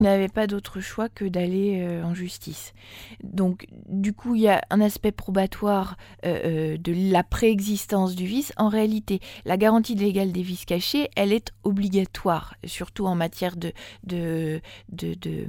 n'avait pas d'autre choix que d'aller en justice. Donc, du coup, il y a un aspect probatoire de la préexistence du vice. En réalité, la garantie légale des vices cachés, elle est obligatoire, surtout en matière de, de, de,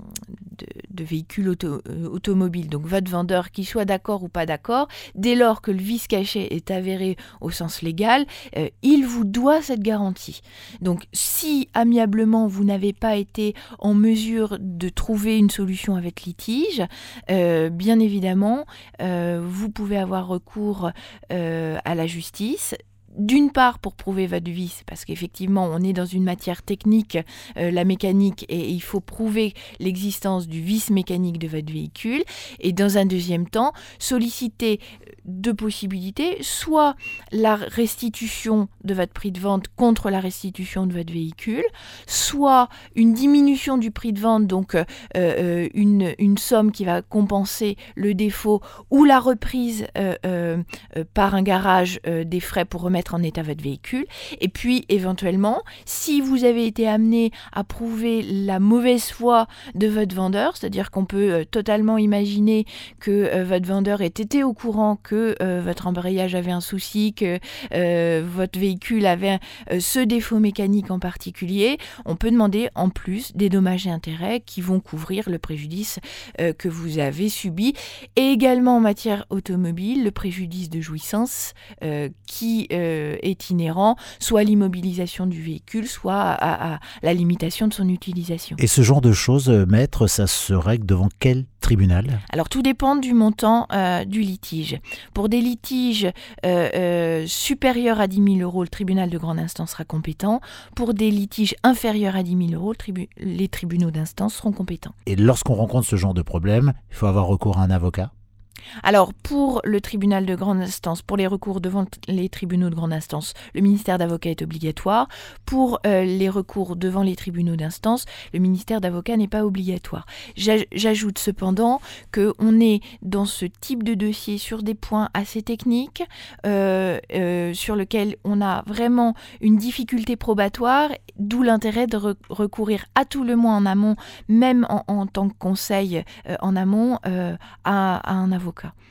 de véhicules automobiles. Donc, votre vendeur, qu'il soit d'accord ou pas d'accord, dès lors que le vice caché est avéré au sens légal, il vous doit cette garantie. Donc, si amiablement vous n'avez pas été en mesure de trouver une solution avec litige, bien évidemment, vous pouvez avoir recours à la justice. D'une part pour prouver votre vice, parce qu'effectivement on est dans une matière technique, la mécanique, et il faut prouver l'existence du vice mécanique de votre véhicule, et dans un deuxième temps, solliciter deux possibilités, soit la restitution de votre prix de vente contre la restitution de votre véhicule, soit une diminution du prix de vente, donc une somme qui va compenser le défaut, ou la reprise par un garage des frais pour remettre en état votre véhicule. Et puis éventuellement, si vous avez été amené à prouver la mauvaise foi de votre vendeur, c'est-à-dire qu'on peut totalement imaginer que votre vendeur ait été au courant que votre embrayage avait un souci, que votre véhicule avait ce défaut mécanique en particulier, on peut demander en plus des dommages et intérêts qui vont couvrir le préjudice que vous avez subi. Et également en matière automobile, le préjudice de jouissance qui est inhérent, soit à l'immobilisation du véhicule, soit à la limitation de son utilisation. Et ce genre de choses, maître, ça se règle devant quel tribunal ? Alors tout dépend du montant du litige. Pour des litiges supérieurs à 10 000 euros, le tribunal de grande instance sera compétent. Pour des litiges inférieurs à 10 000 euros, les tribunaux d'instance seront compétents. Et lorsqu'on rencontre ce genre de problème, il faut avoir recours à un avocat ? Alors, pour le tribunal de grande instance, pour les recours devant les tribunaux de grande instance, le ministère d'avocat est obligatoire. Pour les recours devant les tribunaux d'instance, le ministère d'avocat n'est pas obligatoire. J'ajoute cependant qu'on est dans ce type de dossier sur des points assez techniques, sur lesquels on a vraiment une difficulté probatoire, d'où l'intérêt de recourir à tout le moins en amont, même en tant que conseil en amont, à un avocat.